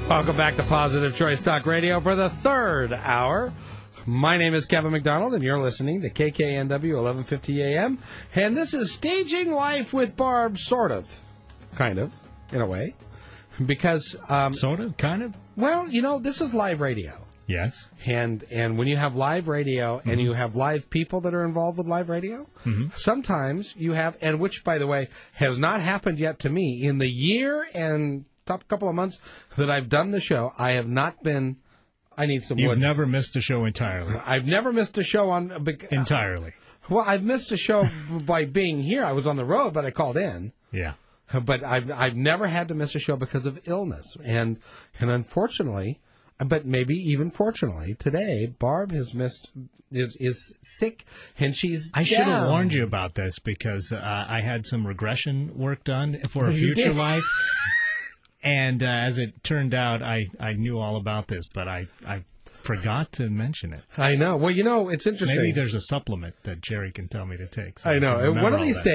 Welcome back to Positive Choice Talk Radio for the third hour. My name is Kevin McDonald, and you're listening to KKNW 1150 AM. And this is Staging Life with Barb, sort of, kind of, in a way. Because... sort of, kind of? Well, you know, this is live radio. Yes. And when you have live radio and you have live people that are involved with live radio, sometimes you have, and which, by the way, has not happened yet to me, in the year and top couple of months that I've done the show, I have not been... I need some wood. You've never missed a show entirely. I've never missed a show on... entirely. Well, I've missed a show by being here. I was on the road, but I called in. Yeah. But I've never had to miss a show because of illness. And unfortunately, but maybe even fortunately, today, Barb has missed... Is sick, and she's I should have warned you about this because I had some regression work done for a future life. And as it turned out, I knew all about this, but I forgot to mention it. I know. Well, you know, it's interesting. Maybe there's a supplement that Jerry can tell me to take. So I know. One of these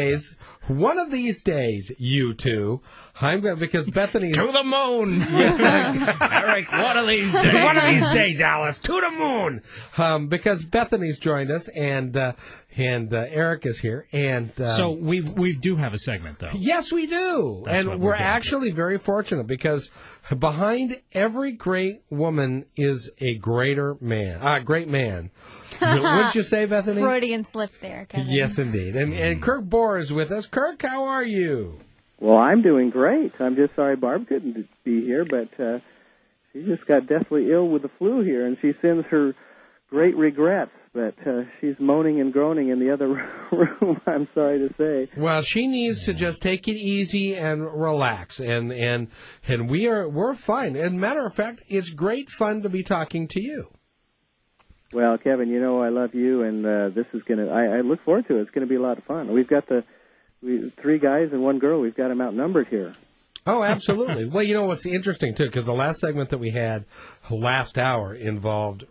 days, you two, I'm going because Bethany to the moon. Eric, one of these days. One of these days, Alice, to the moon. Because Bethany's joined us, and Eric is here, and so we do have a segment, though. Yes, we do, and we're actually very fortunate because behind every great woman is a great man. What did you say, Bethany? Freudian slip there, Kevin. Yes, indeed. And Kirk Bohr is with us. Kirk, how are you? Well, I'm doing great. I'm just sorry Barb couldn't be here, but she just got deathly ill with the flu here, and she sends her great regrets. But she's moaning and groaning in the other room, I'm sorry to say. Well, she needs to just take it easy and relax, and we're fine. As a matter of fact, it's great fun to be talking to you. Well, Kevin, you know I love you, and this is going to, I look forward to it. It's going to be a lot of fun. We've got three guys and one girl. We've got them outnumbered here. Oh, absolutely. Well, you know what's interesting, too, because the last segment that we had last hour involved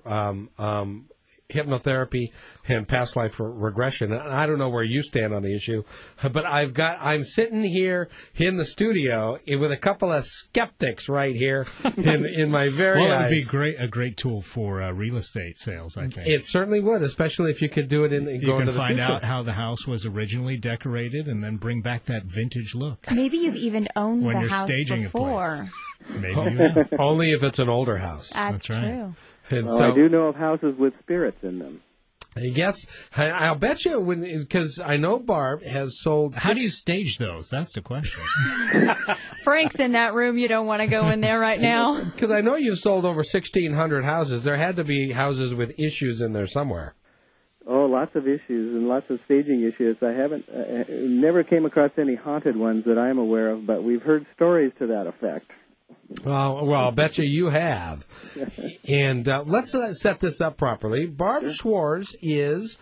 hypnotherapy and past life regression. And I don't know where you stand on the issue, but I'm sitting here in the studio with a couple of skeptics right here in my very eyes. Well, it would be a great tool for real estate sales, I think. It certainly would, especially if you could do it going to the future. You can find out how the house was originally decorated and then bring back that vintage look. Maybe you've even owned when the you're house staging before. A place. Maybe you have. Only if it's an older house. That's right. True. And well, so, I do know of houses with spirits in them. Yes, I'll bet you because I know Barb has sold. How do you stage those? That's the question. Frank's in that room. You don't want to go in there right now. Because I know you've sold over 1,600 houses. There had to be houses with issues in there somewhere. Oh, lots of issues and lots of staging issues. I never came across any haunted ones that I'm aware of, but we've heard stories to that effect. Well, I'll bet you have. And let's set this up properly. Barb Schwartz is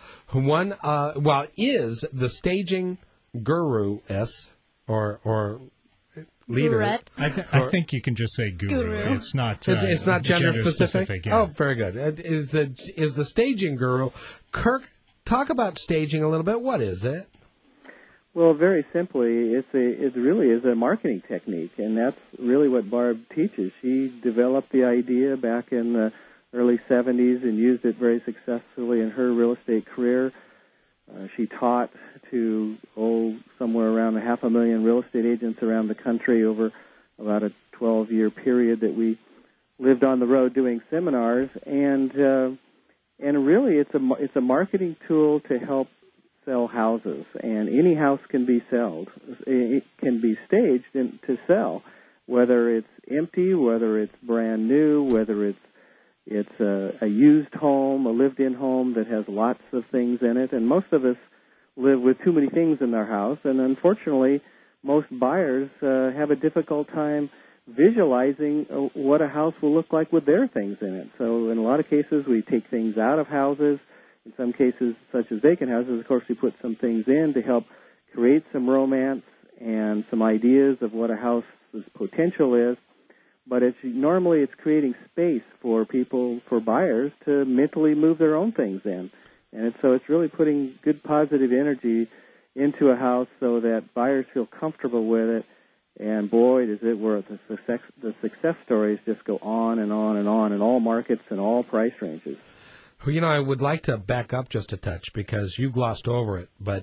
is the staging guru or leader. Gurette. I think you can just say guru. It's not. It's not gender specific. Yeah. Oh, very good. Is the staging guru. Kirk, talk about staging a little bit. What is it? Well, very simply, it really is a marketing technique, and that's really what Barb teaches. She developed the idea back in the early 70s and used it very successfully in her real estate career. She taught to somewhere around 500,000 real estate agents around the country over about a 12-year period that we lived on the road doing seminars, and really it's a marketing tool to help sell houses, and any house can be sold. It can be staged to sell, whether it's empty, whether it's brand new, whether it's a used home, a lived-in home that has lots of things in it. And most of us live with too many things in their house, and unfortunately, most buyers have a difficult time visualizing what a house will look like with their things in it. So in a lot of cases, we take things out of houses. In some cases, such as vacant houses, of course, we put some things in to help create some romance and some ideas of what a house's potential is. But normally it's creating space for people, for buyers, to mentally move their own things in. And so it's really putting good positive energy into a house so that buyers feel comfortable with it And boy, does it work. The success stories just go on and on and on in all markets and all price ranges. Well, you know, I would like to back up just a touch because you glossed over it, but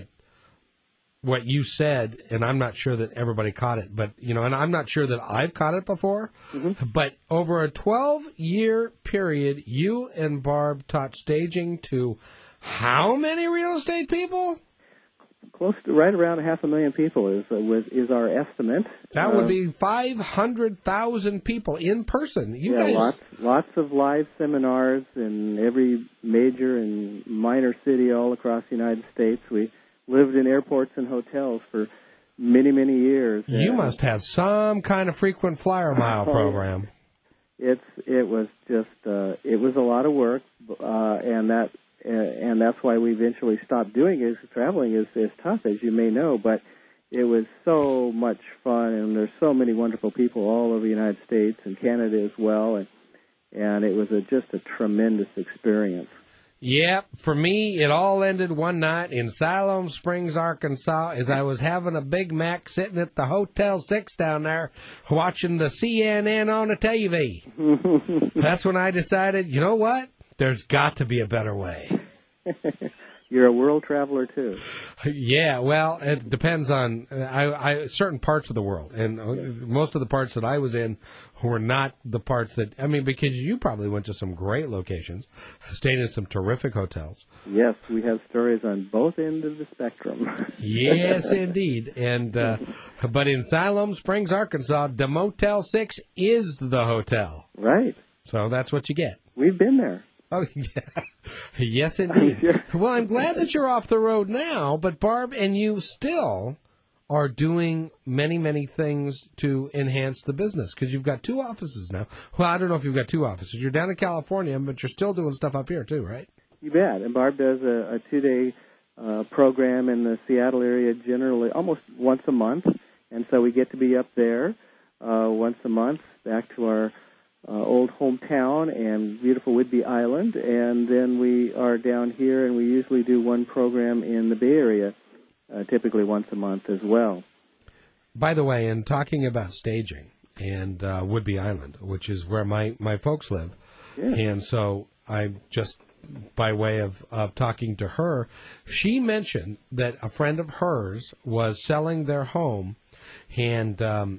what you said, and I'm not sure that everybody caught it, but, you know, and I'm not sure that I've caught it before, but over a 12-year period, you and Barb taught staging to how many real estate people? Close to right around 500,000 people is our estimate. That would be 500,000 people in person. You guys... lots of live seminars in every major and minor city all across the United States. We lived in airports and hotels for many, many years. You must have some kind of frequent flyer mile program. It was a lot of work, and that's why we eventually stopped doing it. Traveling is tough, as you may know, but it was so much fun, and there's so many wonderful people all over the United States and Canada as well, and it was just a tremendous experience. Yep, for me, it all ended one night in Siloam Springs, Arkansas, as I was having a Big Mac sitting at the Hotel 6 down there watching the CNN on the TV. That's when I decided, you know what? There's got to be a better way. You're a world traveler, too. Yeah, well, it depends on certain parts of the world. And most of the parts that I was in were not the parts that, I mean, because you probably went to some great locations, stayed in some terrific hotels. Yes, we have stories on both ends of the spectrum. Yes, indeed. And but in Siloam Springs, Arkansas, the Motel 6 is the hotel. Right. So that's what you get. We've been there. Oh, yeah. Yes, indeed. Well, I'm glad that you're off the road now, but Barb and you still are doing many, many things to enhance the business because you've got 2 offices now. Well, I don't know if you've got 2 offices. You're down in California, but you're still doing stuff up here too, right? You bet. And Barb does a 2-day program in the Seattle area generally almost once a month, and so we get to be up there once a month back to our old hometown and beautiful Whidbey Island, and then we are down here, and we usually do one program in the Bay Area, typically once a month as well. By the way, in talking about staging and Whidbey Island, which is where my folks live, and so I just, by way of talking to her, she mentioned that a friend of hers was selling their home, and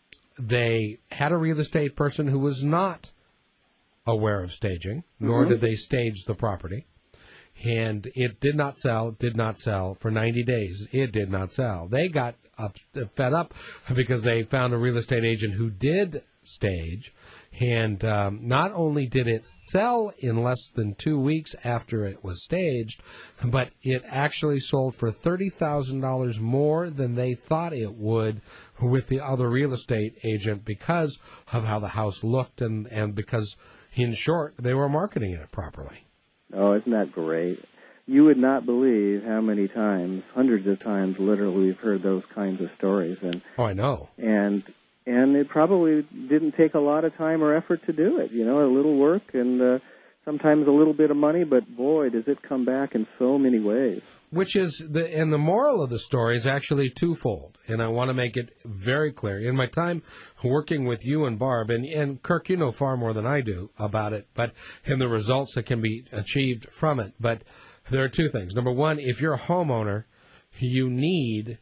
they had a real estate person who was not aware of staging, nor did they stage the property. And it did not sell for 90 days. It did not sell. They got fed up because they found a real estate agent who did stage. And not only did it sell in less than 2 weeks after it was staged, but it actually sold for $30,000 more than they thought it would with the other real estate agent because of how the house looked and because, in short, they were marketing it properly. Oh, isn't that great? You would not believe how many times, hundreds of times, literally, we've heard those kinds of stories. Oh, I know. And it probably didn't take a lot of time or effort to do it. You know, a little work and sometimes a little bit of money, but boy, does it come back in so many ways. Which is, and the moral of the story is actually twofold, and I want to make it very clear. In my time working with you and Barb, and Kirk, you know far more than I do about it, but and the results that can be achieved from it. But there are 2 things. Number one, if you're a homeowner, you need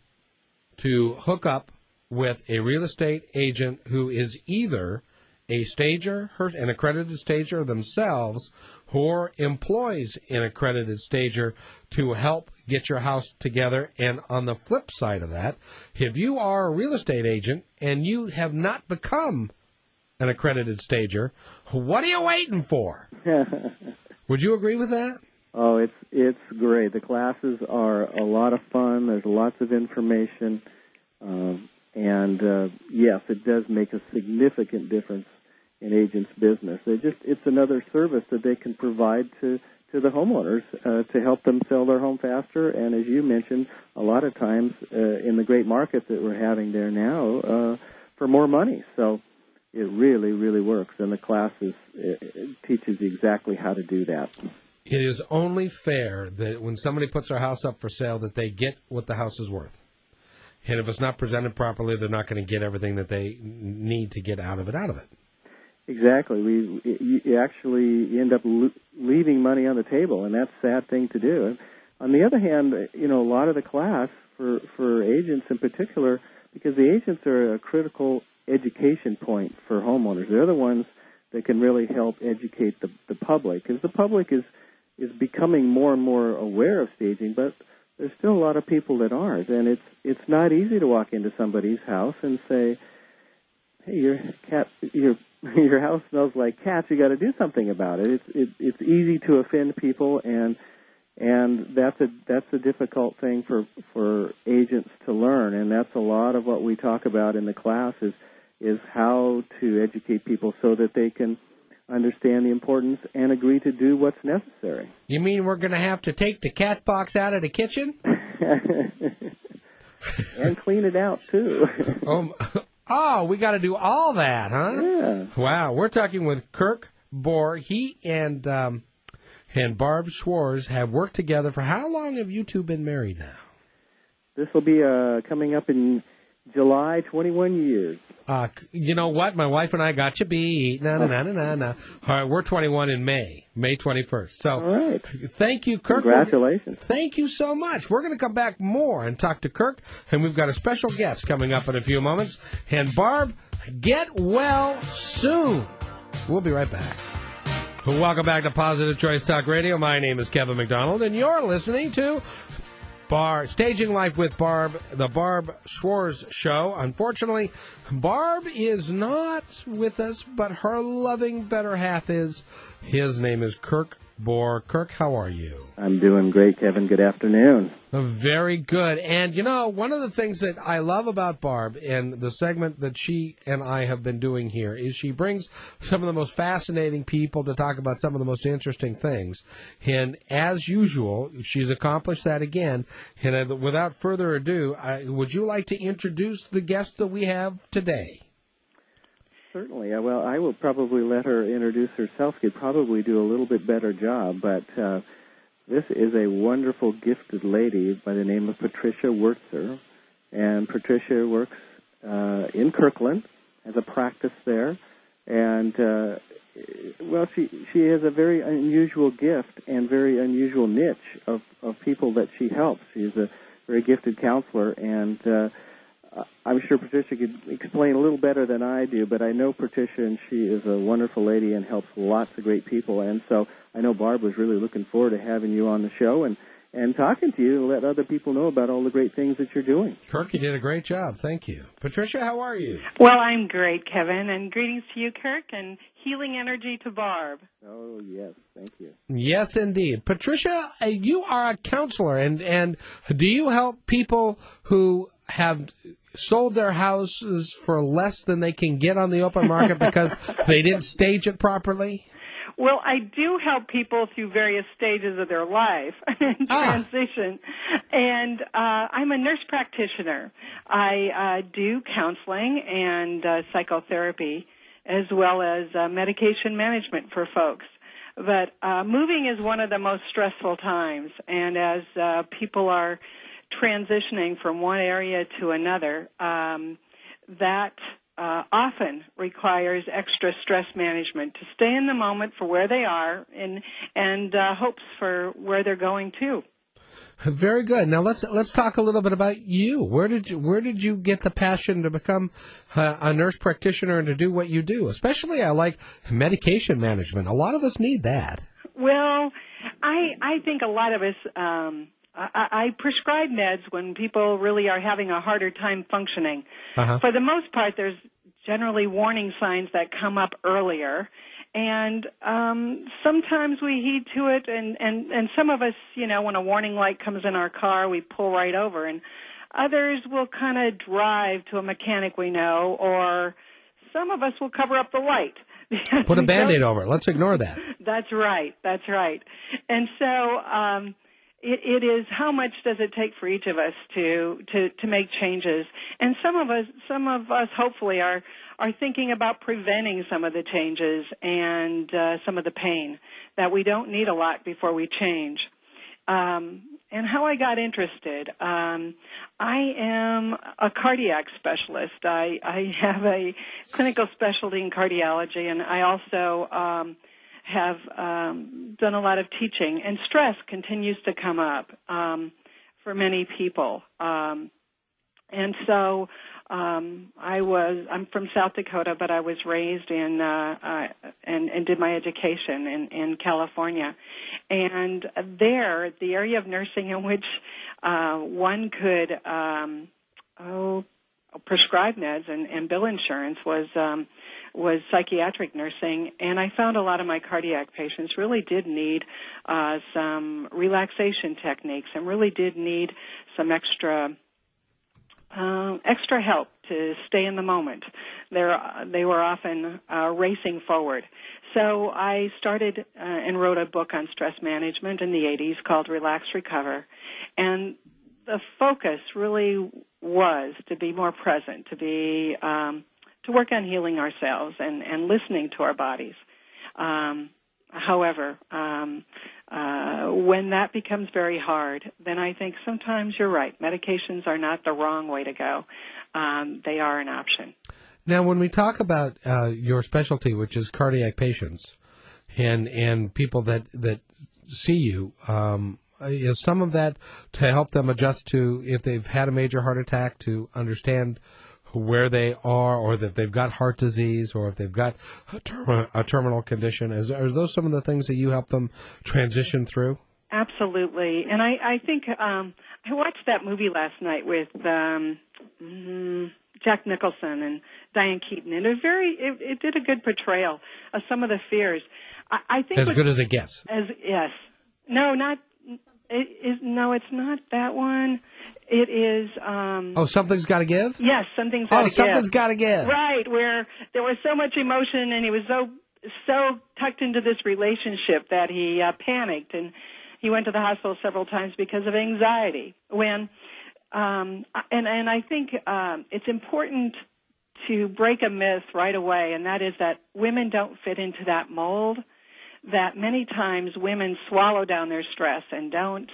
to hook up with a real estate agent who is either a stager, an accredited stager themselves, or employs an accredited stager to help get your house together. And on the flip side of that, if you are a real estate agent and you have not become an accredited stager, what are you waiting for? Would you agree with that? Oh, it's great. The classes are a lot of fun. There's lots of information. And yes, it does make a significant difference in agents' business. It's another service that they can provide to the homeowners to help them sell their home faster. And as you mentioned, a lot of times in the great market that we're having there now, for more money. So it really, really works. And the classes it teaches you exactly how to do that. It is only fair that when somebody puts their house up for sale that they get what the house is worth. And if it's not presented properly, they're not going to get everything that they need to get out of it. Exactly. You actually end up leaving money on the table, and that's a sad thing to do. And on the other hand, a lot of the class for agents in particular, because the agents are a critical education point for homeowners. They're the ones that can really help educate the public, because the public is becoming more and more aware of staging, but there's still a lot of people that aren't, and it's not easy to walk into somebody's house and say, "Hey, your house smells like cats. You got to do something about it." It's easy to offend people, and that's a difficult thing for agents to learn, and that's a lot of what we talk about in the class is how to educate people so that they can understand the importance and agree to do what's necessary. You mean we're going to have to take the cat box out of the kitchen? And clean it out, too. Oh, we got to do all that, huh? Yeah. Wow. We're talking with Kirk Bohr. He and Barb Schwarz have worked together. For how long have you two been married now? This will be coming up in July, 21 years. You know what? My wife and I got you beat. No. All right, we're 21 in May 21st. So, all right. Thank you, Kirk. Congratulations. Thank you so much. We're going to come back more and talk to Kirk, and we've got a special guest coming up in a few moments. And Barb, get well soon. We'll be right back. Welcome back to Positive Choice Talk Radio. My name is Kevin McDonald, and you're listening to Staging Life with Barb, the Barb Schwarz Show. Unfortunately, Barb is not with us, but her loving better half is. His name is Kirk Bohr. Kirk, how are you? I'm doing great, Kevin. Good afternoon. Very good. And, one of the things that I love about Barb and the segment that she and I have been doing here is she brings some of the most fascinating people to talk about some of the most interesting things. And as usual, she's accomplished that again. And without further ado, would you like to introduce the guest that we have today? Certainly. Well, I will probably let her introduce herself. She'd probably do a little bit better job, but this is a wonderful, gifted lady by the name of Patricia Wurtzer, and Patricia works in Kirkland, has a practice there, and she has a very unusual gift and very unusual niche of people that she helps. She's a very gifted counselor, and I'm sure Patricia could explain a little better than I do, but I know Patricia, and she is a wonderful lady and helps lots of great people. And so I know Barb was really looking forward to having you on the show and talking to you and let other people know about all the great things that you're doing. Kirk, you did a great job. Thank you. Patricia, how are you? Well, I'm great, Kevin, and greetings to you, Kirk, and healing energy to Barb. Oh, yes. Thank you. Yes, indeed. Patricia, you are a counselor, and do you help people who have sold their houses for less than they can get on the open market because they didn't stage it properly? Well, I do help people through various stages of their life and transition. And I'm a nurse practitioner. I do counseling and psychotherapy as well as medication management for folks. But moving is one of the most stressful times. And as people are transitioning from one area to another, that often requires extra stress management to stay in the moment for where they are and hopes for where they're going to. Very good. Now let's talk a little bit about you. Where did you get the passion to become a nurse practitioner and to do what you do? Especially, I like medication management. A lot of us need that. Well, I think a lot of us. I prescribe meds when people really are having a harder time functioning. Uh-huh. For the most part, there's generally warning signs that come up earlier. And sometimes we heed to it, and some of us, when a warning light comes in our car, we pull right over. And others will kind of drive to a mechanic we know, or some of us will cover up the light. Put a Band-Aid over it. Let's ignore that. That's right. And so it is, how much does it take for each of us to make changes? And some of us hopefully are thinking about preventing some of the changes and some of the pain, that we don't need a lot before we change. how I got interested. I am a cardiac specialist. I have a clinical specialty in cardiology, and I also have done a lot of teaching. And stress continues to come up for many people. And so I'm from South Dakota, but I was raised in and did my education in California. And there, the area of nursing in which one could prescribe meds and bill insurance was psychiatric nursing. And I found a lot of my cardiac patients really did need some relaxation techniques and really did need some extra help to stay in the moment. They were often racing forward. So I started and wrote a book on stress management in the 80s called Relax, Recover. And the focus really was to be more present, to work on healing ourselves and listening to our bodies. However, when that becomes very hard, then I think sometimes you're right. Medications are not the wrong way to go. They are an option. Now, when we talk about your specialty, which is cardiac patients and people that see you, is some of that to help them adjust to, if they've had a major heart attack, to understand where they are, or that they've got heart disease, or if they've got a terminal condition? Are those some of the things that you help them transition through? Absolutely. And I think I watched that movie last night with Jack Nicholson and Diane Keaton, and it did a good portrayal of some of the fears. I think as good as it gets. Yes. No, not. No, it's not that one. It is. Something's got to give? Yes, something's got to give. Something's got to give. Right, where there was so much emotion, and he was so tucked into this relationship that he panicked, and he went to the hospital several times because of anxiety. And I think it's important to break a myth right away, and that is that women don't fit into that mold. That many times women swallow down their stress and don't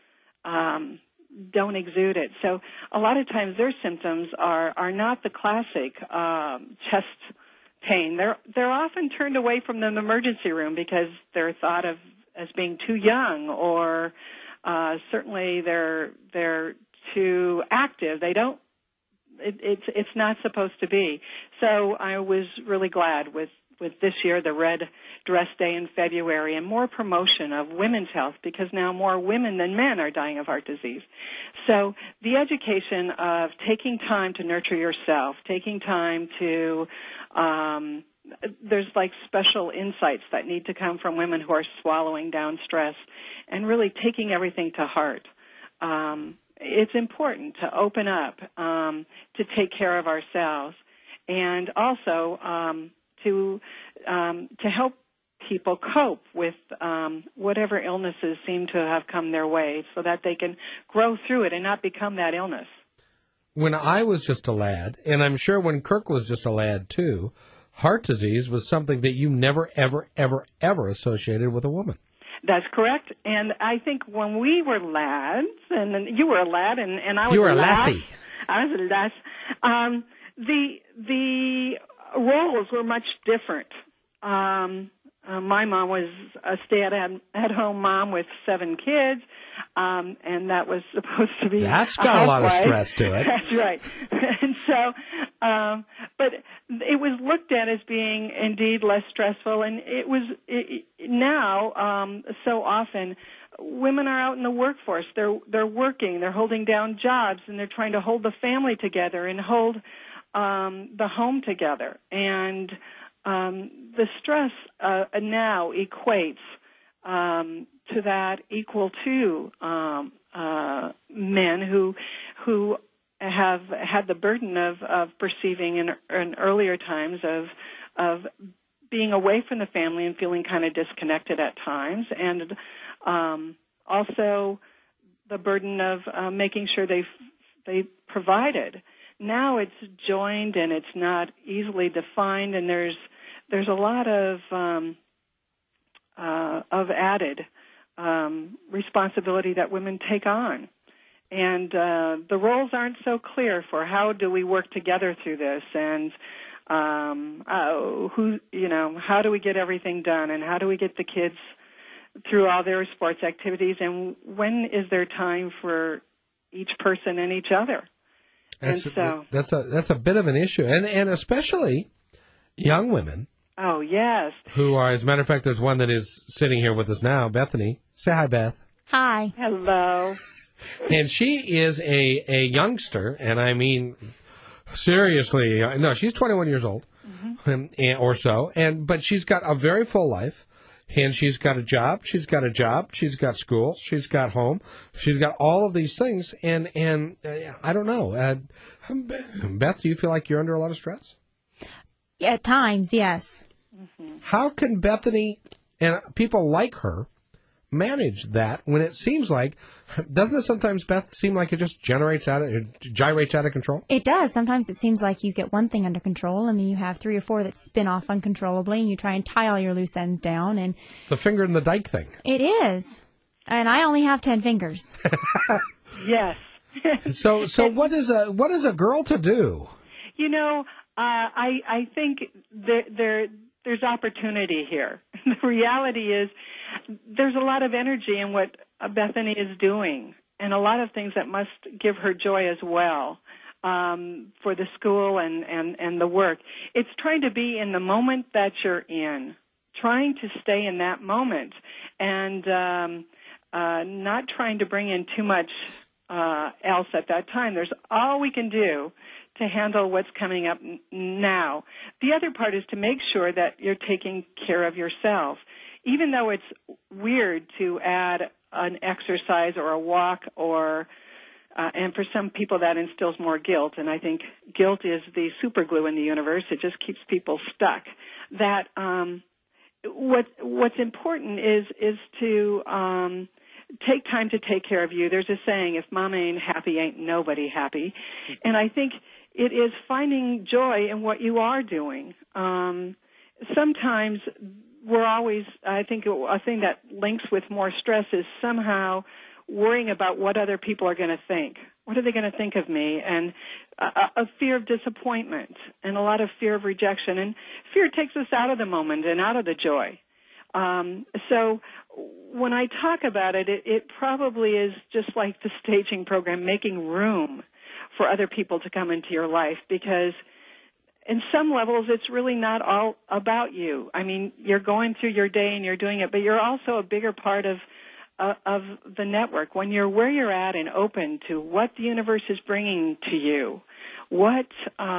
exude it. So a lot of times their symptoms are not the classic chest pain. They're often turned away from the emergency room because they're thought of as being too young, or certainly they're too active. They don't. It's not supposed to be. So I was really glad with this year, the Red Dress Day in February, and more promotion of women's health, because now more women than men are dying of heart disease. So the education of taking time to nurture yourself, taking time to, there's like special insights that need to come from women who are swallowing down stress and really taking everything to heart. It's important to open up, to take care of ourselves, and also to help people cope with whatever illnesses seem to have come their way, so that they can grow through it and not become that illness. When I was just a lad, and I'm sure when Kirk was just a lad too, heart disease was something that you never, ever, ever, ever associated with a woman. That's correct. And I think when we were lads, and then you were a lad, and I was you were a lassie. I was a lass. The roles were much different. My mom was a stay-at-home mom with 7 kids, and that was supposed to be That's got a lot of stress to it. That's right. And so, but it was looked at as being indeed less stressful, and now so often women are out in the workforce. They're working, they're holding down jobs, and they're trying to hold the family together and hold the home together. And the stress now equates to that equal to men who have had the burden of perceiving in earlier times of being away from the family and feeling kind of disconnected at times, and also the burden of making sure they provided. Now it's joined and it's not easily defined, and there's a lot of added responsibility that women take on. And the roles aren't so clear for how do we work together through this, and how do we get everything done, and how do we get the kids through all their sports activities, and when is there time for each person and each other? That's a bit of an issue, and especially young women. Oh, yes. Who are, as a matter of fact, there's one that is sitting here with us now, Bethany. Say hi, Beth. Hi. Hello. And she is a youngster, and I mean, seriously, no, she's 21 years old, or so, but she's got a very full life, and she's got a job, she's got school, she's got home, she's got all of these things, and I don't know. Beth, do you feel like you're under a lot of stress? At times, yes. How can Bethany and people like her manage that when it seems like, doesn't it sometimes, Beth, seem like it just gyrates out of control? It does. Sometimes it seems like you get one thing under control, and then you have 3 or 4 that spin off uncontrollably, and you try and tie all your loose ends down. And it's a finger in the dike thing. It is. And I only have 10 fingers. Yes. So what is a girl to do? You know, I think there's opportunity here. The reality is there's a lot of energy in what Bethany is doing, and a lot of things that must give her joy as well, for the school and the work. It's trying to be in the moment that you're in, trying to stay in that moment, and not trying to bring in too much else at that time. There's all we can do to handle what's coming up now. The other part is to make sure that you're taking care of yourself. Even though it's weird to add an exercise or a walk, or and for some people that instills more guilt, and I think guilt is the super glue in the universe. It just keeps people stuck. That what's important is to take time to take care of you. There's a saying, if mama ain't happy, ain't nobody happy. And I think it is finding joy in what you are doing. Sometimes I think a thing that links with more stress is somehow worrying about what other people are going to think. What are they going to think of me? And a fear of disappointment, and a lot of fear of rejection. And fear takes us out of the moment and out of the joy. So when I talk about it, it probably is just like the staging program, making room for other people to come into your life, because in some levels it's really not all about you. I mean, you're going through your day and you're doing it, but you're also a bigger part of the network. When you're where you're at and open to what the universe is bringing to you, what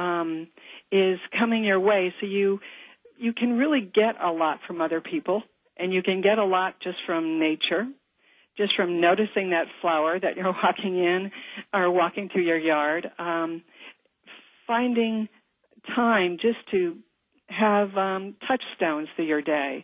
is coming your way, so you can really get a lot from other people, and you can get a lot just from nature, just from noticing that flower that you're walking in or walking through your yard, finding time just to have touchstones through your day.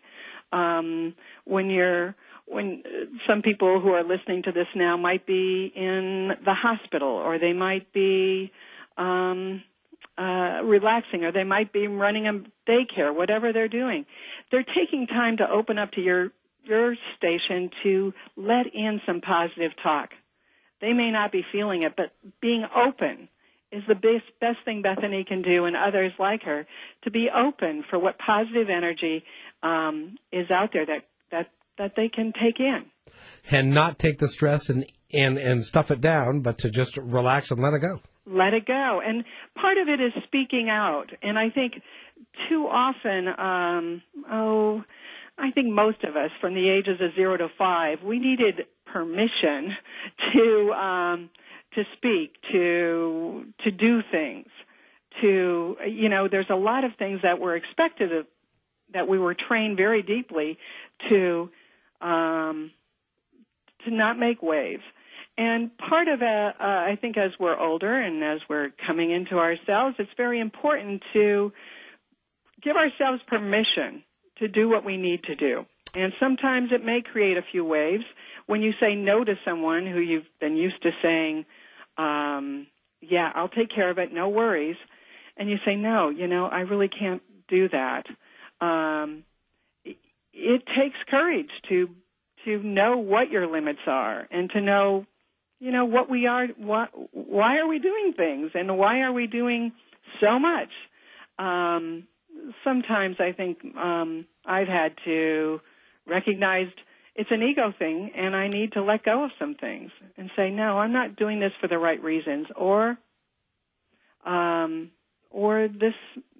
When some people who are listening to this now might be in the hospital, or they might be relaxing, or they might be running a daycare, whatever they're doing. They're taking time to open up to your station to let in some positive talk. They may not be feeling it, but being open is the best thing Bethany can do, and others like her, to be open for what positive energy is out there that they can take in. And not take the stress and stuff it down, but to just relax and let it go. Let it go. And part of it is speaking out. And I think too often, I think most of us from the ages of 0 to 5, we needed permission to speak, to do things, there's a lot of things that were expected of, that we were trained very deeply to not make waves. And part of it, I think as we're older and as we're coming into ourselves, it's very important to give ourselves permission to do what we need to do. And sometimes it may create a few waves. When you say no to someone who you've been used to saying, yeah, I'll take care of it, no worries, and you say, no, I really can't do that. It takes courage to to know what your limits are and to know, what we are, why are we doing things and why are we doing so much. Sometimes I think I've had to recognize it's an ego thing, and I need to let go of some things and say, no, I'm not doing this for the right reasons, or this,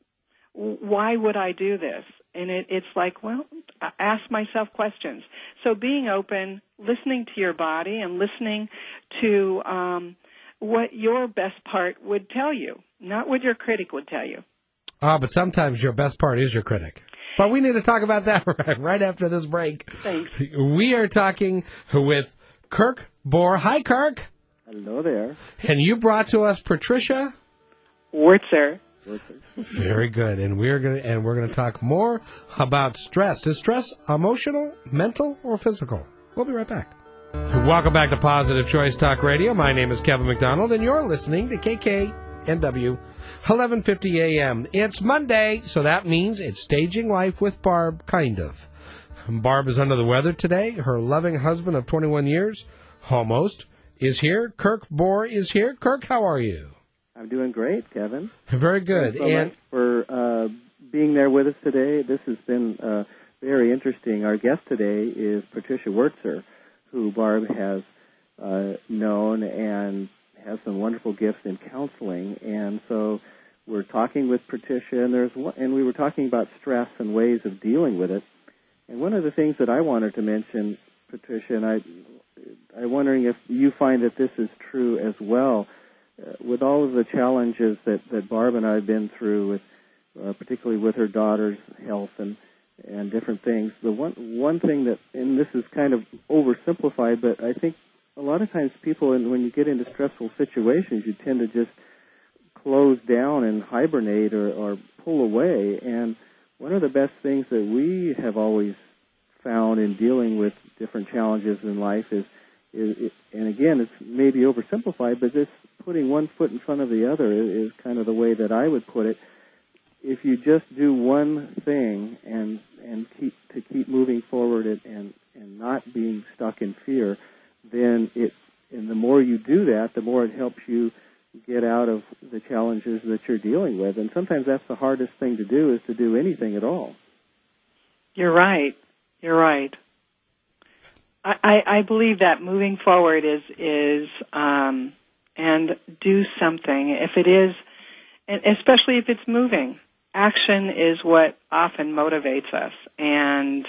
why would I do this? And it's like, well, ask myself questions. So being open, listening to your body, and listening to what your best part would tell you, not what your critic would tell you. But sometimes your best part is your critic. But we need to talk about that right after this break. Thanks. We are talking with Kirk Bohr. Hi, Kirk. Hello there. And you brought to us Patricia Wurtzer. Very good. And we're going to talk more about stress. Is stress emotional, mental, or physical? We'll be right back. Welcome back to Positive Choice Talk Radio. My name is Kevin McDonald, and you're listening to KKNW 1150 AM. It's Monday, so that means it's Staging Life with Barb, kind of. Barb is under the weather today. Her loving husband of 21 years, almost, is here. Kirk Bohr is here. Kirk, how are you? I'm doing great, Kevin. Very good. Thanks so much for being there with us today. This has been very interesting. Our guest today is Patricia Wurtzer, who Barb has known and has some wonderful gifts in counseling. And so we're talking with Patricia, and we were talking about stress and ways of dealing with it. And one of the things that I wanted to mention, Patricia, and I'm wondering if you find that this is true as well, with all of the challenges that Barb and I have been through, with particularly with her daughter's health and different things. The one thing that, and this is kind of oversimplified, but I think a lot of times people, when you get into stressful situations, you tend to just close down and hibernate or pull away. And one of the best things that we have always found in dealing with different challenges in life is and again, it's maybe oversimplified, but this putting one foot in front of the other is kind of the way that I would put it. If you just do one thing and keep moving forward and not being stuck in fear, then and the more you do that, the more it helps you get out of the challenges that you're dealing with. And sometimes that's the hardest thing to do, is to do anything at all. You're right. You're right. I believe that moving forward is and do something. If it is, especially if it's moving, action is what often motivates us. And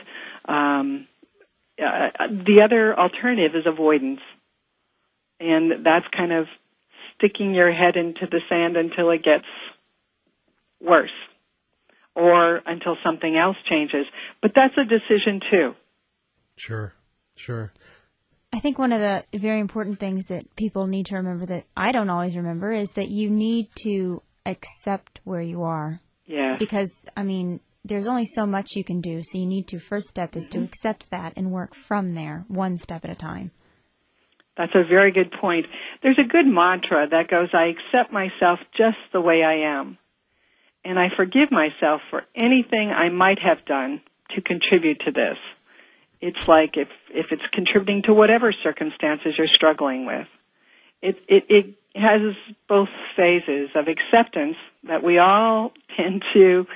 the other alternative is avoidance. And that's kind of sticking your head into the sand until it gets worse or until something else changes. But that's a decision, too. Sure. I think one of the very important things that people need to remember that I don't always remember is that you need to accept where you are. Yeah. Because, there's only so much you can do. So you need to, first step is to accept that and work from there, one step at a time. That's a very good point. There's a good mantra that goes, I accept myself just the way I am. And I forgive myself for anything I might have done to contribute to this. It's like if it's contributing to whatever circumstances you're struggling with. It has both phases of acceptance that we all tend to,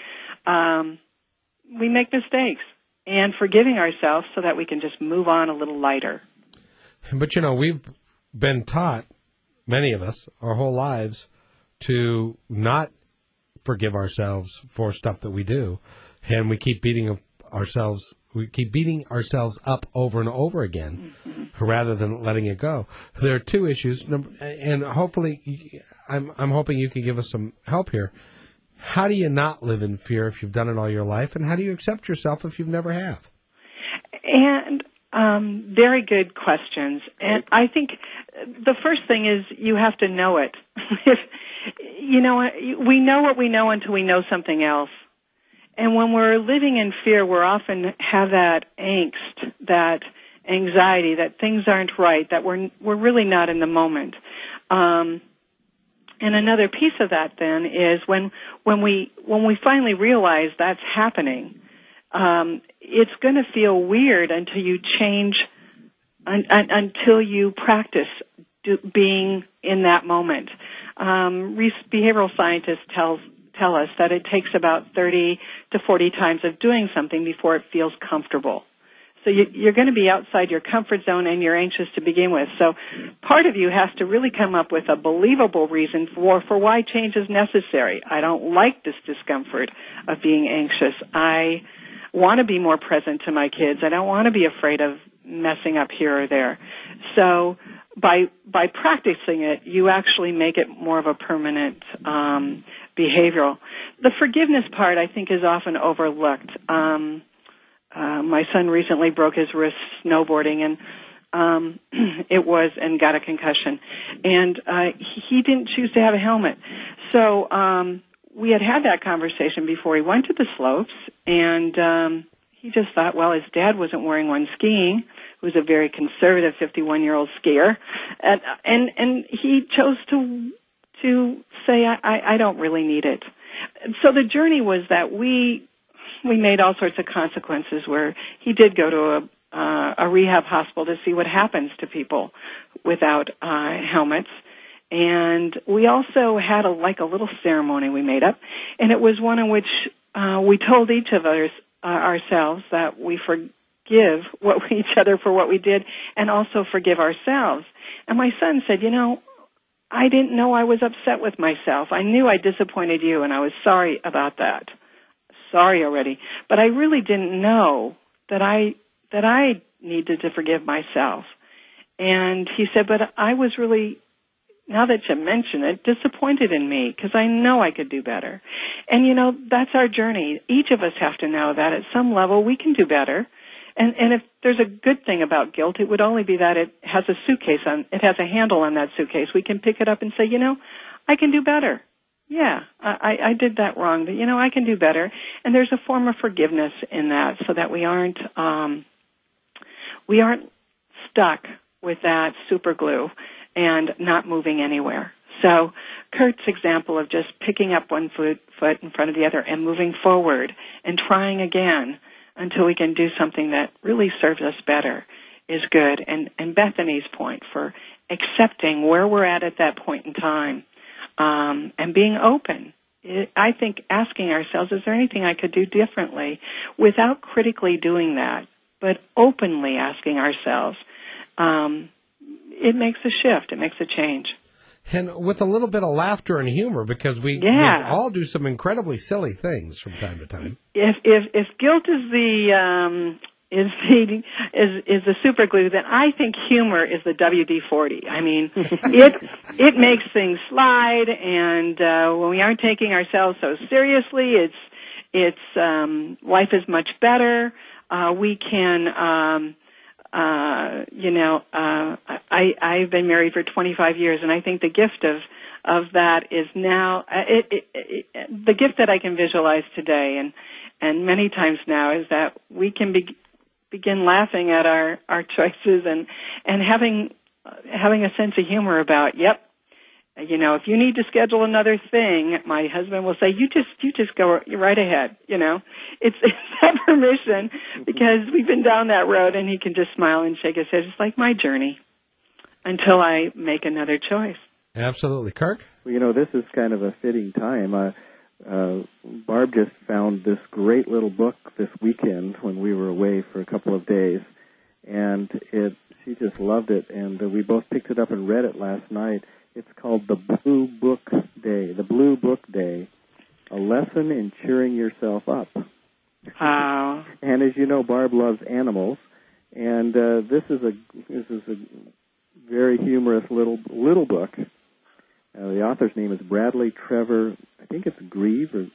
we make mistakes, and forgiving ourselves so that we can just move on a little lighter. But, we've been taught, many of us, our whole lives, to not forgive ourselves for stuff that we do, and we keep beating ourselves up over and over again, rather than letting it go. There are two issues, and hopefully, I'm hoping you can give us some help here. How do you not live in fear if you've done it all your life, and how do you accept yourself if you've never have? And very good questions. And I think the first thing is you have to know it. We know what we know until we know something else. And when we're living in fear, we often have that angst, that anxiety, that things aren't right, that we're really not in the moment. And another piece of that then is when we finally realize that's happening, it's going to feel weird until you change until you practice being in that moment. Behavioral scientists tell us that it takes about 30 to 40 times of doing something before it feels comfortable. So you're going to be outside your comfort zone, and you're anxious to begin with. So part of you has to really come up with a believable reason for why change is necessary. I don't like this discomfort of being anxious. I want to be more present to my kids. I don't want to be afraid of messing up here or there. So by practicing it, you actually make it more of a permanent behavioral. The forgiveness part, I think, is often overlooked. My son recently broke his wrist snowboarding, and and got a concussion. And he didn't choose to have a helmet. So we had that conversation before he went to the slopes, and he just thought, well, his dad wasn't wearing one skiing, who's a very conservative 51-year-old skier, and he chose to say, I don't really need it. So the journey was that we made all sorts of consequences where he did go to a rehab hospital to see what happens to people without helmets. And we also had a little ceremony we made up, and it was one in which we told each of us ourselves that we forgive each other for what we did, and also forgive ourselves. And my son said, I didn't know I was upset with myself. I knew I disappointed you, and I was sorry about that. Sorry already. But I really didn't know that I needed to forgive myself. And he said, but I was really, now that you mention it, disappointed in me because I know I could do better. And, that's our journey. Each of us have to know that at some level we can do better. And if there's a good thing about guilt, it would only be that it has a handle on that suitcase. We can pick it up and say, I can do better. Yeah, I did that wrong, but I can do better. And there's a form of forgiveness in that, so that we aren't stuck with that super glue and not moving anywhere. So Kurt's example of just picking up one foot in front of the other and moving forward and trying again until we can do something that really serves us better is good. And Bethany's point for accepting where we're at that point in time, and being open. I think asking ourselves, is there anything I could do differently, without critically doing that, but openly asking ourselves, it makes a shift, it makes a change. And with a little bit of laughter and humor, because we all do some incredibly silly things from time to time. If guilt is the super glue, then I think humor is the WD-40. I mean, it makes things slide, and when we aren't taking ourselves so seriously, life is much better. We can. I've been married for 25 years, and I think the gift of that is now the gift that I can visualize today, and many times now, is that we can begin laughing at our choices and having a sense of humor about, if you need to schedule another thing, my husband will say, you just go right ahead. It's that permission, because we've been down that road, and he can just smile and shake his head. It's like my journey until I make another choice. Absolutely. Kirk? Well, this is kind of a fitting time. Barb just found this great little book this weekend when we were away for a couple of days, and she just loved it, and we both picked it up and read it last night. It's called The Blue Book Day, A Lesson in Cheering Yourself Up. Wow. And as you know, Barb loves animals, and this is a very humorous little book. The author's name is Bradley Trevor, I think it's Grieve, or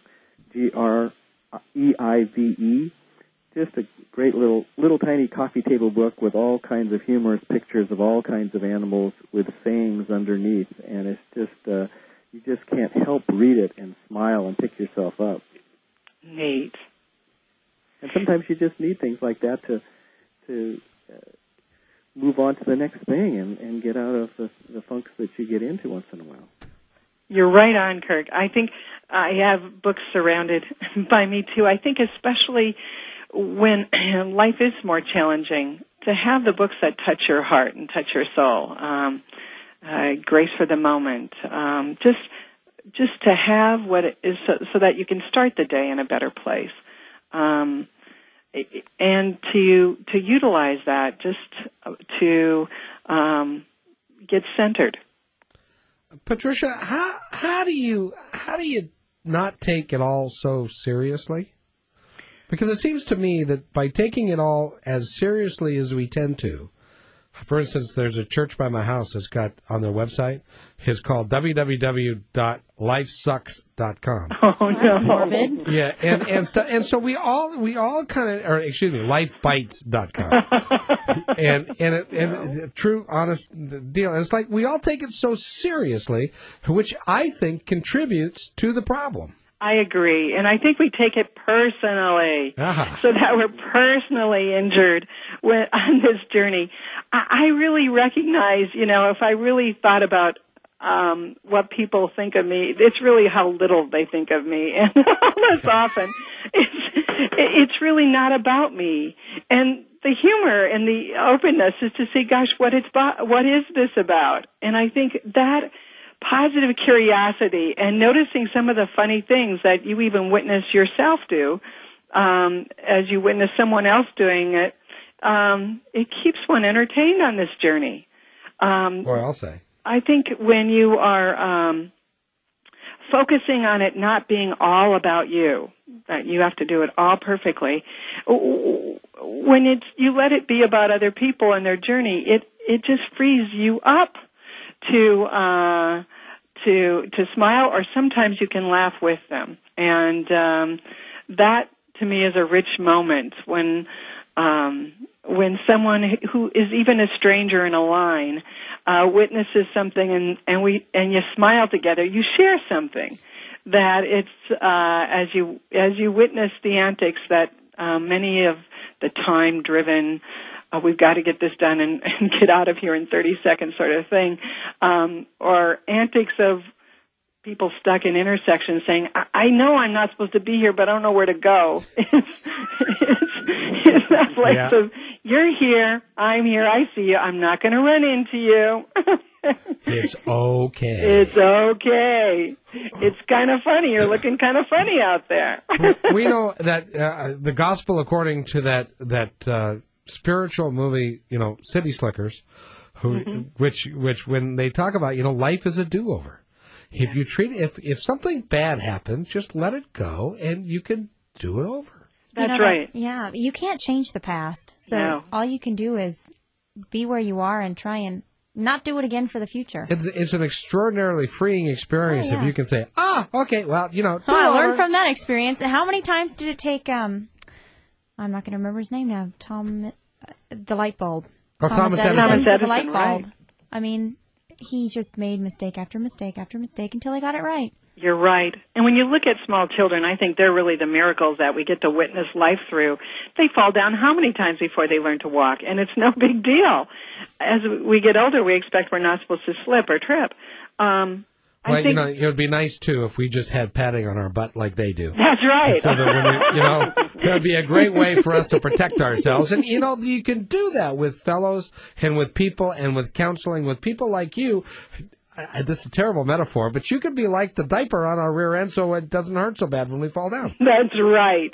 Greive. Just a great little tiny coffee table book with all kinds of humorous pictures of all kinds of animals with sayings underneath, and it's just you just can't help read it and smile and pick yourself up. Neat. And sometimes you just need things like that to move on to the next thing and get out of the funks that you get into once in a while. You're right on, Kirk. I think I have books surrounded by me, too. I think especially when life is more challenging, have the books that touch your heart and touch your soul. Grace for the Moment. Just to have what it is so that you can start the day in a better place. And to utilize that just to get centered. Patricia, how do you not take it all so seriously? Because it seems to me that by taking it all as seriously as we tend to, for instance, there's a church by my house that's got on their website, it's called www.lifesucks.com. Oh no! Yeah, and so we all kind of, or excuse me, lifebites.com. and true, honest deal. And it's like we all take it so seriously, which I think contributes to the problem. I agree, and I think we take it personally, so that we're personally injured on this journey. I really recognize, if I really thought about what people think of me, it's really how little they think of me, and less often, it's really not about me. And the humor and the openness is to say, gosh, what is this about? And I think that positive curiosity and noticing some of the funny things that you even witness yourself do as you witness someone else doing it, it keeps one entertained on this journey. Or I'll say. I think when you are focusing on it not being all about you, that you have to do it all perfectly, when you let it be about other people and their journey, it just frees you up to smile, or sometimes you can laugh with them. And that, to me, is a rich moment when someone who is even a stranger in a line witnesses something and you smile together. You share something that it's as you witness the antics that many of the time-driven, we've got to get this done and get out of here in 30 seconds sort of thing, or antics of people stuck in intersections saying, I know I'm not supposed to be here, but I don't know where to go. It's that place of, you're here, I'm here, I see you, I'm not going to run into you. It's okay. It's okay. It's kind of funny. You're looking kind of funny out there. We know that the gospel, according to that spiritual movie, City Slickers, which when they talk about, life is a do-over. If you if something bad happens, just let it go, and you can do it over. That's right. You can't change the past. So all you can do is be where you are and try and not do it again for the future. It's an extraordinarily freeing experience if you can say, okay, well, I learned from that experience. And how many times did it take, I'm not going to remember his name now, the light bulb. Thomas Edison. The light bulb. Right. I mean, he just made mistake after mistake after mistake until he got it right. You're right. And when you look at small children, I think they're really the miracles that we get to witness life through. They fall down how many times before they learn to walk? And it's no big deal. As we get older, we expect we're not supposed to slip or trip. Well, it would be nice, too, if we just had padding on our butt like they do. That's right. So that when that would be a great way for us to protect ourselves. And, you can do that with fellows and with people and with counseling, with people like you. This is a terrible metaphor, but you could be like the diaper on our rear end so it doesn't hurt so bad when we fall down. That's right.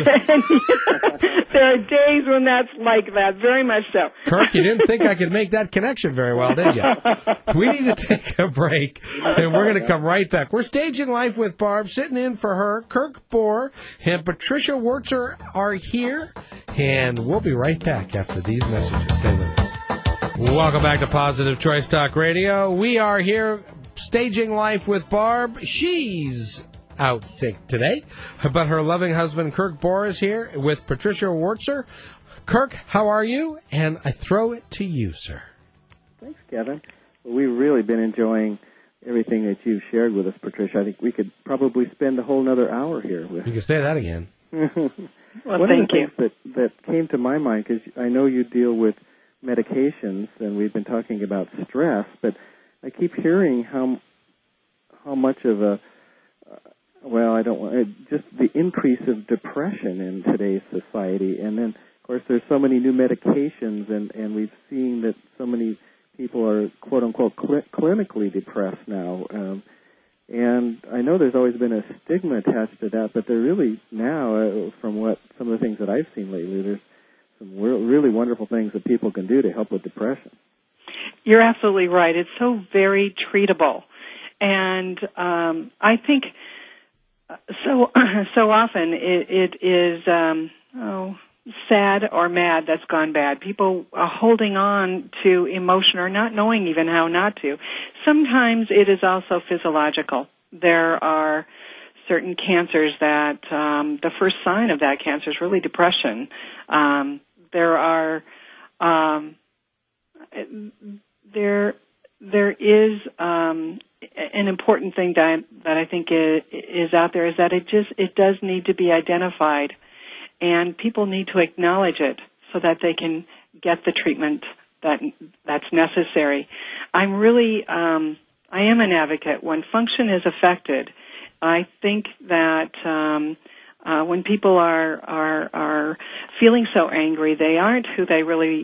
There are days when that's like that, very much so. Kirk, you didn't think I could make that connection very well, did you? We need to take a break, and we're going to come right back. We're Staging Life with Barb, sitting in for her. Kirk Bohr and Patricia Wurtzer are here, and we'll be right back after these messages. Stay with us. Welcome back to Positive Choice Talk Radio. We are here staging life with Barb. She's out sick today, but her loving husband, Kirk Bohr, is here with Patricia Wurtzer. Kirk, how are you? And I throw it to you, sir. Thanks, Kevin. Well, we've really been enjoying everything that you've shared with us, Patricia. I think we could probably spend a whole another hour here. You can say that again. Well, One of the things that came to my mind, because I know you deal with medications, and we've been talking about stress, but I keep hearing how much of a just the increase of depression in today's society, and then, of course, there's so many new medications, and we've seen that so many people are, quote-unquote, clinically depressed now. And I know there's always been a stigma attached to that, but there really now, from what some of the things that I've seen lately, there's some really wonderful things that people can do to help with depression. You're absolutely right. It's so very treatable. And I think so often it is sad or mad that's gone bad. People are holding on to emotion or not knowing even how not to. Sometimes it is also physiological. There are certain cancers that the first sign of that cancer is really depression. There is an important thing that I think is out there is that it does need to be identified, and people need to acknowledge it so that they can get the treatment that's necessary. I am an advocate when function is affected. I think that when people are feeling so angry, they aren't who they really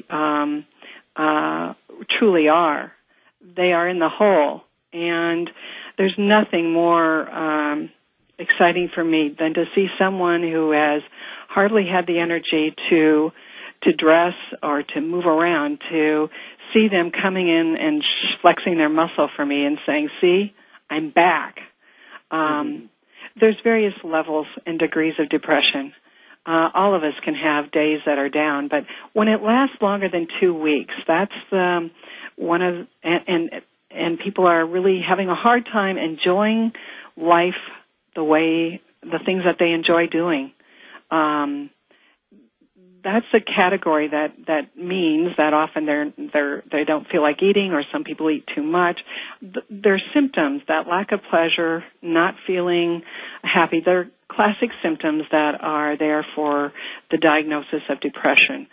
truly are. They are in the hole, and there's nothing more exciting for me than to see someone who has hardly had the energy to dress or to move around, to see them coming in and flexing their muscle for me and saying, "See, I'm back." There's various levels and degrees of depression. All of us can have days that are down, but when it lasts longer than 2 weeks, that's one of and people are really having a hard time enjoying life the things that they enjoy doing. That's a category that means that often they don't feel like eating, or some people eat too much. Their symptoms, that lack of pleasure, not feeling happy, they're classic symptoms that are there for the diagnosis of depression.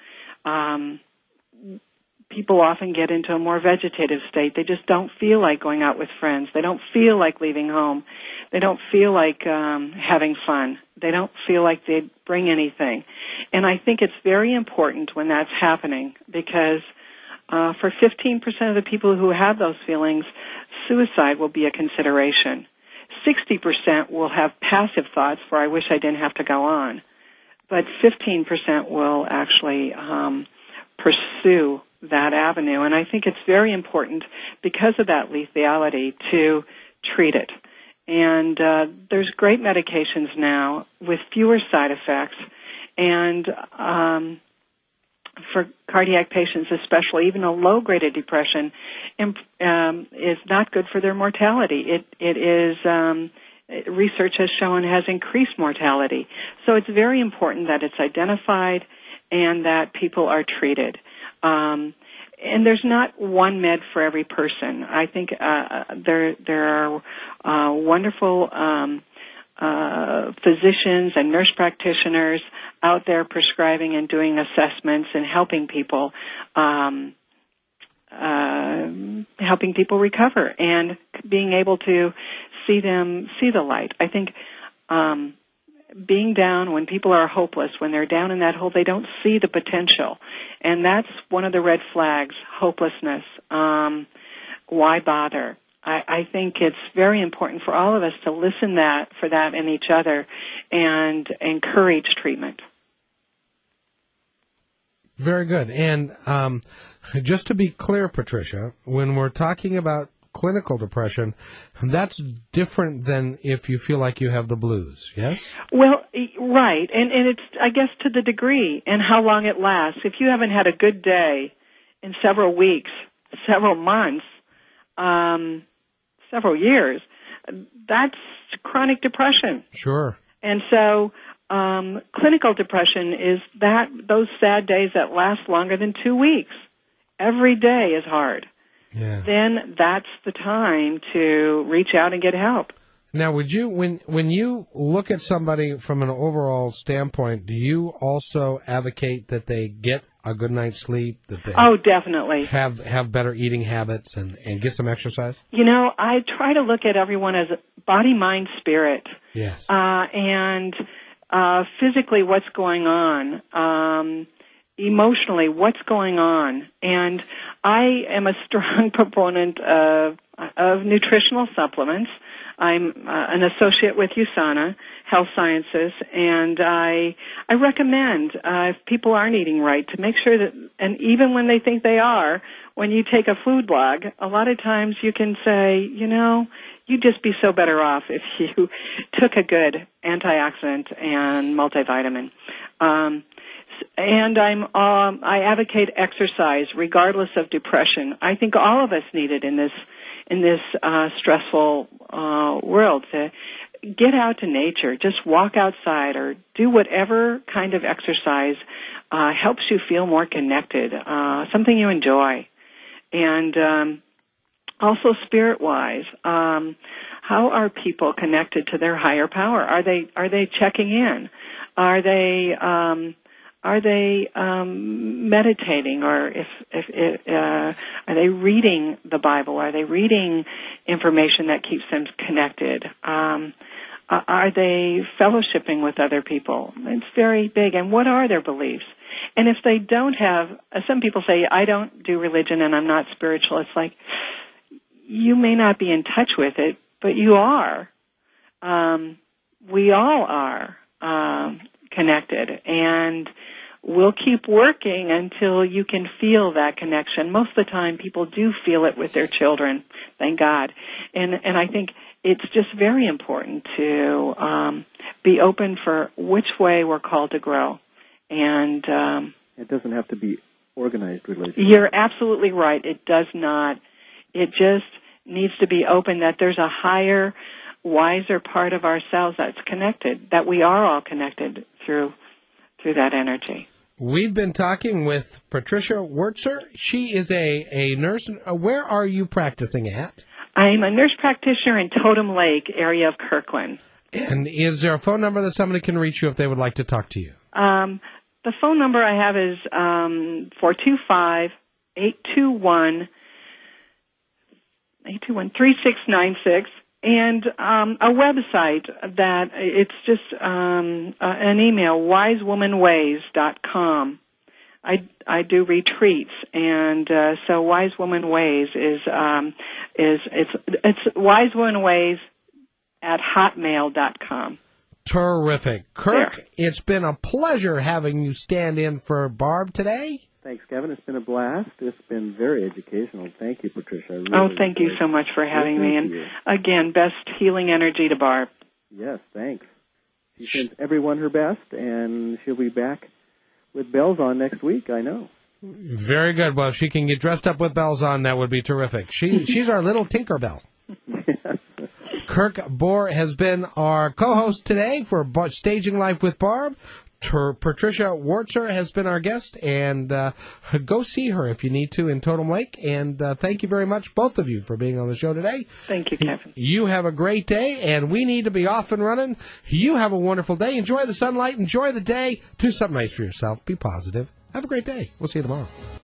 People often get into a more vegetative state. They just don't feel like going out with friends. They don't feel like leaving home. They don't feel like having fun. They don't feel like they bring anything. And I think it's very important when that's happening, because for 15% of the people who have those feelings, suicide will be a consideration. 60% will have passive thoughts for "I wish I didn't have to go on." But 15% will actually pursue that avenue. And I think it's very important, because of that lethality, to treat it. And there's great medications now with fewer side effects. And for cardiac patients especially, even a low grade of depression is not good for their mortality. It is research has shown has increased mortality. So it's very important that it's identified and that people are treated. And there's not one med for every person. I think there are wonderful physicians and nurse practitioners out there prescribing and doing assessments and helping people recover and being able to see the light. I think being down, when people are hopeless, when they're down in that hole, they don't see the potential. And that's one of the red flags, hopelessness. Why bother? I think it's very important for all of us to listen for that in each other and encourage treatment. Very good. And just to be clear, Patricia, when we're talking about clinical depression, that's different than if you feel like you have the blues, yes? Well, right. And it's, I guess, to the degree and how long it lasts. If you haven't had a good day in several weeks, several months, several years, that's chronic depression. Sure. And so clinical depression is those sad days that last longer than 2 weeks. Every day is hard. Yeah. Then that's the time to reach out and get help. Now, would you, when you look at somebody from an overall standpoint, do you also advocate that they get a good night's sleep, that they definitely have better eating habits and get some exercise? You know, I try to look at everyone as body, mind, spirit. Yes. And physically what's going on. emotionally what's going on. And I am a strong proponent of nutritional supplements. I'm an associate with USANA Health Sciences, and I recommend if people aren't eating right to make sure that, and even when they think they are, when you take a food log, a lot of times you can say, you'd just be so better off if you took a good antioxidant and multivitamin. And I advocate exercise regardless of depression. I think all of us need it in this stressful world to get out to nature, just walk outside or do whatever kind of exercise helps you feel more connected, something you enjoy. And also spirit-wise, how are people connected to their higher power? Are they checking in? Are they meditating, or are they reading the Bible? Are they reading information that keeps them connected? Are they fellowshipping with other people? It's very big. And what are their beliefs? And if they don't have, some people say, I don't do religion and I'm not spiritual. It's like, you may not be in touch with it, but you are. We all are connected, and we'll keep working until you can feel that connection. Most of the time, people do feel it with their children, thank God. And I think it's just very important to be open for which way we're called to grow. And it doesn't have to be organized religion. You're absolutely right. It does not. It just needs to be open that there's a higher, wiser part of ourselves that's connected, that we are all connected through that energy. We've been talking with Patricia Wurtzer. She is a nurse. Where are you practicing at? I'm a nurse practitioner in Totem Lake area of Kirkland. And is there a phone number that somebody can reach you if they would like to talk to you? The phone number I have is 425-821-3696. And a website that it's just an email, wisewomanways.com. I do retreats, and so Wise Woman Ways is wisewomanways@hotmail.com. Terrific. Kirk, There. It's been a pleasure having you stand in for Barb today. Thanks, Kevin. It's been a blast. It's been very educational. Thank you, Patricia. Really Thank you so much for having me. And again, best healing energy to Barb. Yes, thanks. She sends everyone her best, and she'll be back with bells on next week, I know. Very good. Well, if she can get dressed up with bells on, that would be terrific. She's our little Tinkerbell. Kirk Bohr has been our co-host today for Staging Life with Barb. Patricia Wurtzer has been our guest, and go see her if you need to in Totem Lake. And thank you very much, both of you, for being on the show today. Thank you, Kevin. You have a great day, and we need to be off and running. You have a wonderful day. Enjoy the sunlight. Enjoy the day. Do something nice for yourself. Be positive. Have a great day. We'll see you tomorrow.